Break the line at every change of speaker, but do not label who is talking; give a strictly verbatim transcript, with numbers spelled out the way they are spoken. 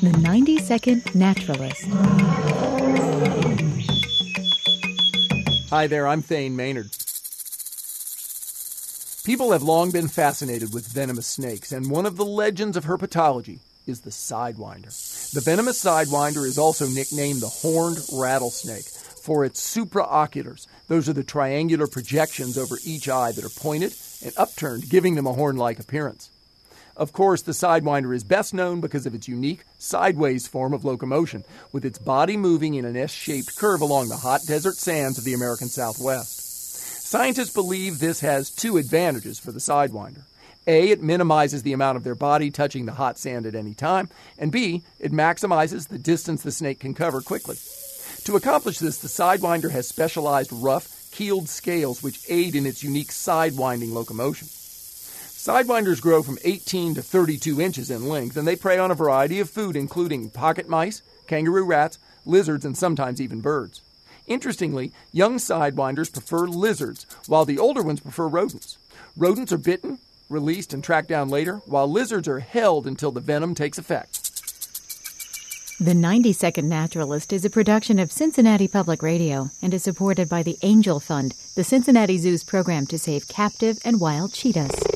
The ninety-second Naturalist.
Hi there, I'm Thane Maynard. People have long been fascinated with venomous snakes, and one of the legends of herpetology is the sidewinder. The venomous sidewinder is also nicknamed the horned rattlesnake for its supraoculars. Those are the triangular projections over each eye that are pointed and upturned, giving them a horn-like appearance. Of course, the sidewinder is best known because of its unique sideways form of locomotion, with its body moving in an S-shaped curve along the hot desert sands of the American Southwest. Scientists believe this has two advantages for the sidewinder. A, it minimizes the amount of their body touching the hot sand at any time, and B, it maximizes the distance the snake can cover quickly. To accomplish this, the sidewinder has specialized rough, keeled scales which aid in its unique sidewinding locomotion. Sidewinders grow from eighteen to thirty-two inches in length, and they prey on a variety of food, including pocket mice, kangaroo rats, lizards, and sometimes even birds. Interestingly, young sidewinders prefer lizards, while the older ones prefer rodents. Rodents are bitten, released, and tracked down later, while lizards are held until the venom takes effect.
The ninety-second Naturalist is a production of Cincinnati Public Radio and is supported by the Angel Fund, the Cincinnati Zoo's program to save captive and wild cheetahs.